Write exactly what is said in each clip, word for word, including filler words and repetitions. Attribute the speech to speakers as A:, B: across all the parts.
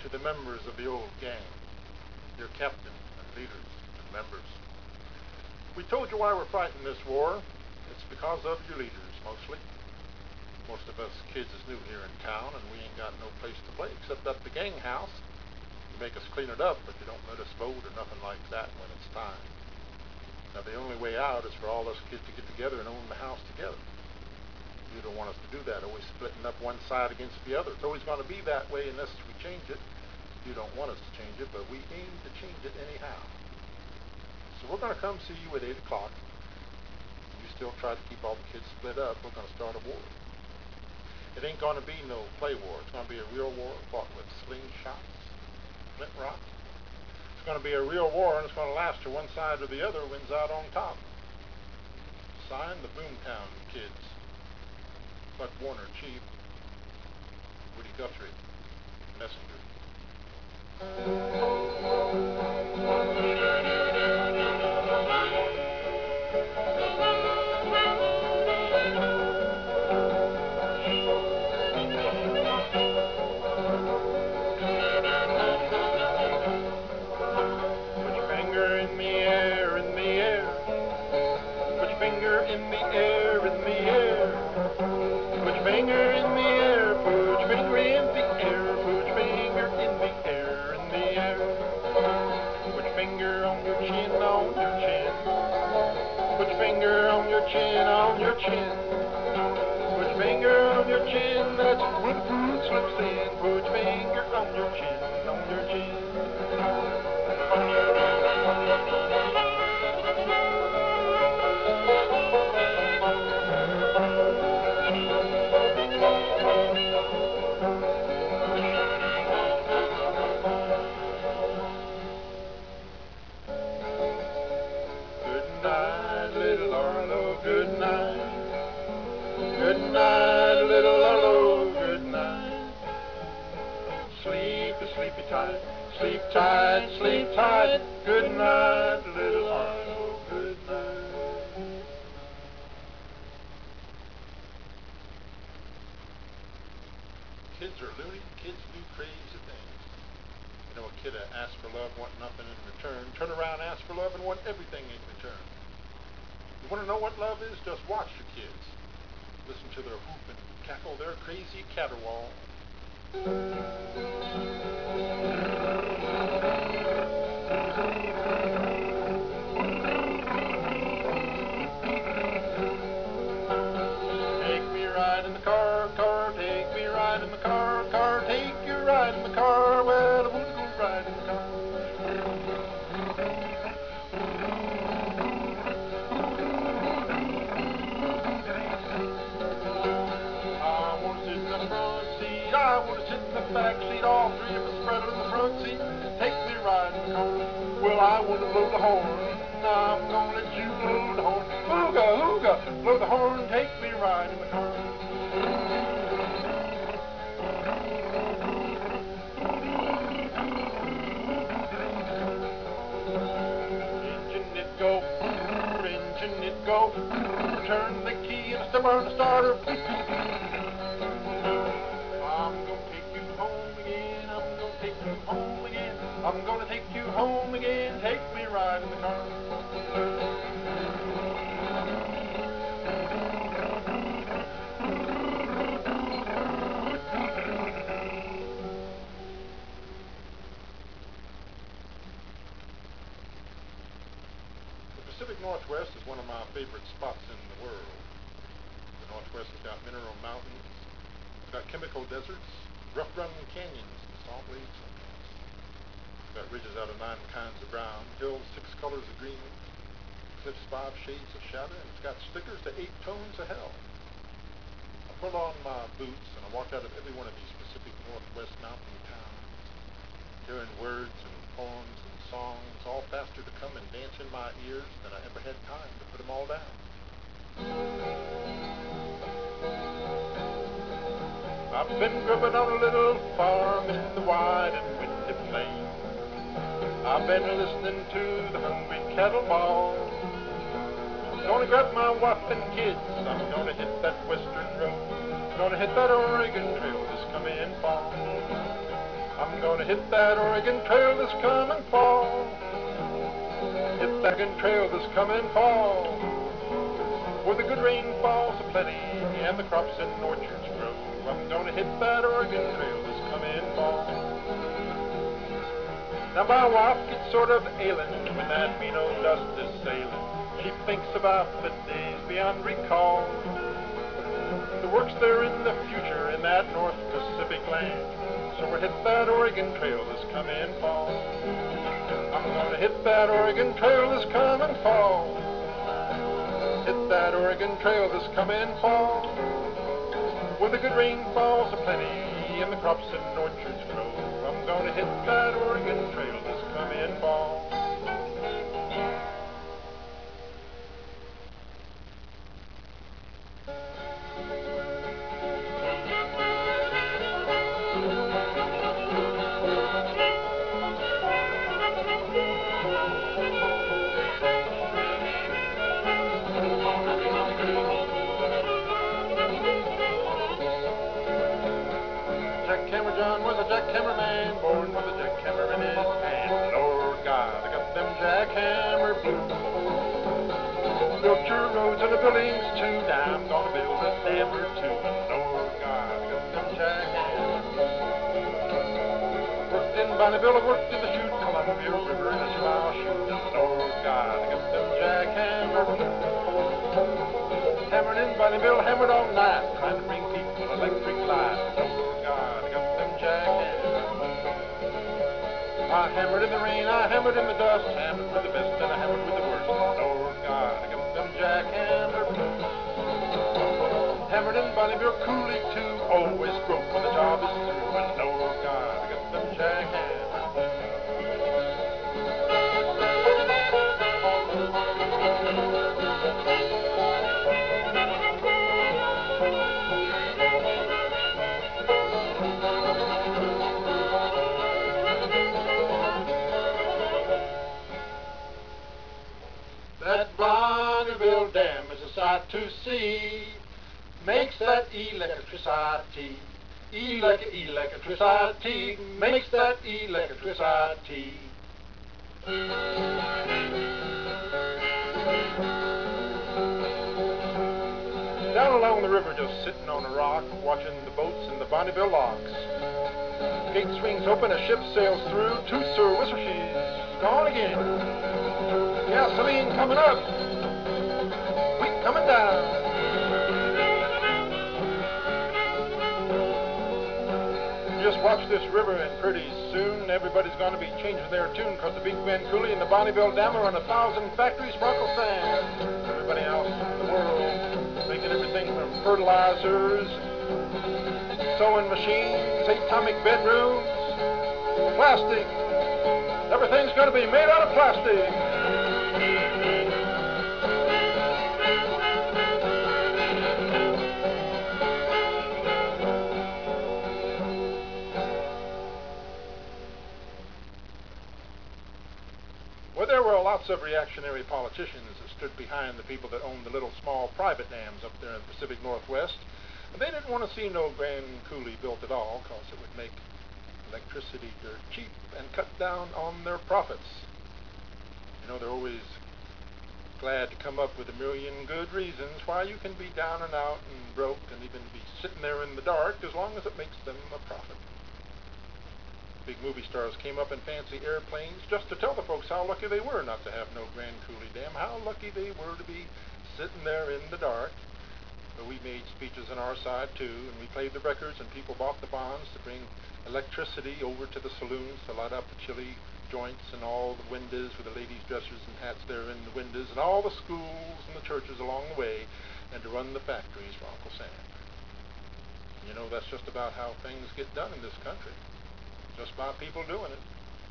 A: to the members of the old gang, your captain and leaders and members. We told you why we're fighting this war. It's because of your leaders, mostly. Most of us kids is new here in town, and we ain't got no place to play except at the gang house. You make us clean it up, but you don't let us vote or nothing like that when it's time. Now, the only way out is for all us kids to get together and own the house together. You don't want us to do that, always splitting up one side against the other. It's always going to be that way unless we change it. You don't want us to change it, but we aim to change it anyhow. So we're going to come see you at eight o'clock. You still try to keep all the kids split up, we're going to start a war. It ain't going to be no play war. It's going to be a real war fought with slingshots, flint rocks. It's going to be a real war, and it's going to last till one side or the other wins out on top. Signed, the Boomtown Kids. Buck Warner, Chief. Woody Guthrie, Messenger. Put your finger in the air, in the air. Put your finger in the air, in the air. Put your finger in the air, put your finger in the air, put your finger in the air, in the air. Put your finger on your chin, on your chin. Put your finger on your chin, on your chin. Put your finger on your chin, that's where the food slips in. Put your finger on your chin, on your chin. Good night, good night, little Arlo, good night. Sleep, sleepy tight, sleep tight, sleep tight. Good night, little Arlo, good night. Kids are loony, kids do crazy things. You know, a kid that asks for love, want nothing in return. Turn around, ask for love, and want everything in return. You want to know what love is? Just watch your kids. Listen to their whoop and cackle, their crazy caterwaul. Take me ride in the car, car, take me ride in the car, car, take you ride in the car. Well, I want to go ride in the car. I want to sit in the back seat, all three of us spread in the front seat. Take me riding the car. Well, I want to blow the horn. I'm gonna let you blow the horn. Hooga, hooga, blow the horn. Take me riding the car. Engine it go, engine it go. Turn the key and step on the starter. Home again. I'm gonna take you home again. Take me ride in the car. The Pacific Northwest is one of my favorite spots in the world. The Northwest has got mineral mountains, it's got chemical deserts, rough-running canyons, and salt lakes. Got ridges out of nine kinds of brown, hills six colors of green, cliffs five shades of shadow, and it's got stickers to eight tones of hell. I put on my boots and I walked out of every one of these Pacific Northwest mountain towns, hearing words and poems and songs, all faster to come and dance in my ears than I ever had time to put them all down. I've been grubbing on a little farm in the wide and windy plain. I've been listening to the hungry cattle bawl. I'm gonna grab my wife and kids. I'm gonna hit that western road. Gonna hit that Oregon Trail this coming fall. I'm gonna hit that Oregon Trail this coming fall. Hit that Oregon Trail this coming fall, where the good rain falls aplenty and the crops and orchards grow. I'm gonna hit that Oregon Trail this coming fall. Now my wife gets sort of ailing when that mean old dust is sailing. She thinks about the days beyond recall. The work's there in the future in that North Pacific land. So we'll hit that Oregon Trail this coming fall. I'm gonna hit that Oregon Trail this coming fall. Hit that Oregon Trail this coming fall, where the good rain falls aplenty and the crops and orchards grow. I'm gonna hit that Oregon Trail this coming fall. Jackhammer John was a jackhammer man, born with a jackhammer in his hand. Lord God, I got them jackhammer blues. Built your roads and the buildings too. Now I'm gonna build a dam or two. Lord God, I got them jackhammer blues. Worked in Bonneville, I worked in the Chute, Columbia River in a two-mile chute. Lord God, I got them jackhammer blues. Hammered in Bonneville, hammered all night, trying to bring people electric light. I hammered in the rain, I hammered in the dust, hammered with the best and I hammered with the worst. Lord God, I got them jackhammer blues. Hammered in Bonneville, Cooley too, always broke when the job is through. And Lord God, I got them jackhammer blues. That Bonneville Dam is a sight to see, makes that electricity, elec electricity, makes that electricity. Down along the river, just sitting on a rock, watching the boats in the Bonneville locks. Gate swings open, a ship sails through, toots her whistle, she's gone again. Gasoline coming up, wheat coming down. Just watch this river and pretty soon everybody's going to be changing their tune, because the Big Bend Coulee and the Bonneville Dam are on a thousand factories for Uncle Sam. Everybody else in the world making everything from fertilizers, sewing machines, atomic bedrooms, plastic. Everything's going to be made out of plastic. Well, there were lots of reactionary politicians that stood behind the people that owned the little small private dams up there in the Pacific Northwest. And they didn't want to see no Grand Coulee built at all, because it would make electricity dirt cheap and cut down on their profits. You know, they're always glad to come up with a million good reasons why you can be down and out and broke and even be sitting there in the dark as long as it makes them a profit. Big movie stars came up in fancy airplanes just to tell the folks how lucky they were not to have no Grand Coulee Dam, how lucky they were to be sitting there in the dark. But we made speeches on our side too, and we played the records, and people bought the bonds to bring electricity over to the saloons to light up the chili joints and all the windows with the ladies' dressers and hats there in the windows, and all the schools and the churches along the way, and to run the factories for Uncle Sam. You know, that's just about how things get done in this country. Just by people doing it.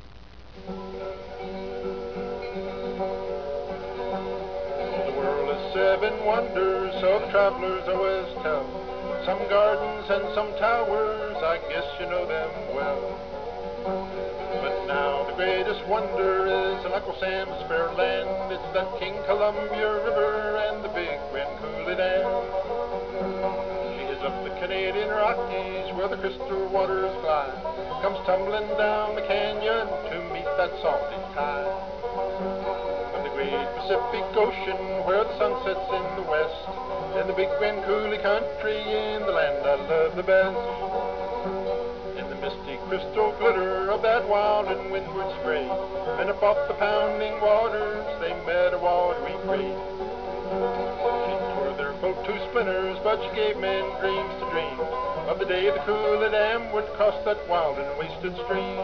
A: The world is seven wonders, so the travelers always tell. Some gardens and some towers, I guess you know them well. But now the greatest wonder is in Uncle Sam's fair land. It's that King Columbia River and the big Grand Coulee Dam. She is up the Canadian Rockies where the crystal waters glide, comes tumbling down the canyon to meet that salty tide. From the great Pacific Ocean where the sun sets in the west, in the big Grand Coulee country in the land I love the best. In the misty crystal glitter of that wild and windward spray, and above the pounding waters they met a watery grave. She tore their boat to splinters, but she gave men dreams to dream of the day the Coulee Dam would cross that wild and wasted stream.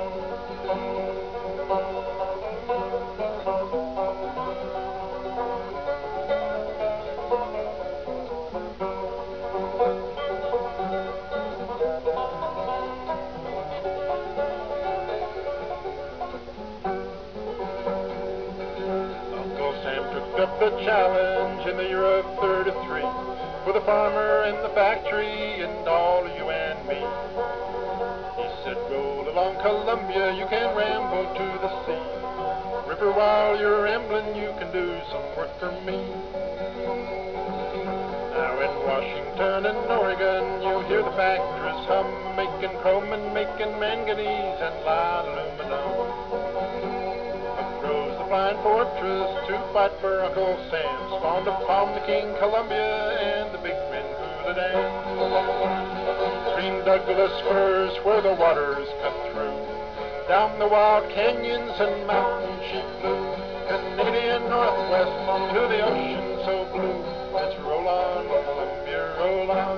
A: Up the challenge in the year of thirty-three for the farmer and the factory and all of you and me. He said, roll along Columbia, you can ramble to the sea. River, while you're rambling, you can do some work for me. Now in Washington and Oregon, you hear the factories hum, making chrome and making manganese and light aluminum. Flying fortress to fight for Uncle Sam, spawned upon the King Columbia and the big Grand Coulee Dam. Green Douglas firs where the waters cut through, down the wild canyons and mountains she flew. Canadian Northwest to the ocean so blue. Let's roll on, Columbia, roll on.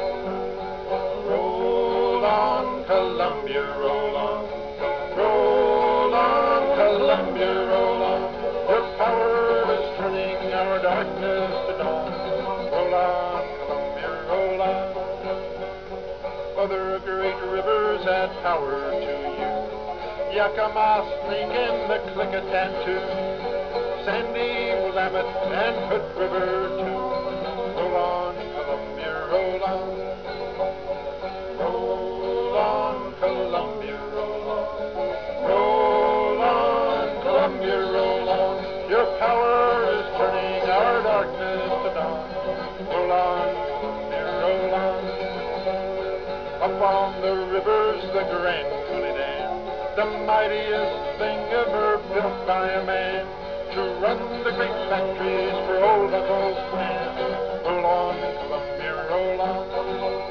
A: Roll on, Columbia, roll on. Roll on, Columbia, roll on. Your power is turning our darkness to dawn. Roll on, Columbia, roll on. Other great rivers add power to you. Yakima, Snake, and the Klickitat, Sandy, Willamette, and Hood River too. Roll on, Columbia, roll on. Roll on, Columbia, roll on. Roll on, Columbia, roll on. Your power is turning our darkness to dawn. Roll on, Columbia, roll on. Up on the rivers, the Grand Coulee Dam, the mightiest thing ever built by a man to run the great factories for old Uncle Sam. Roll on, Columbia, roll on.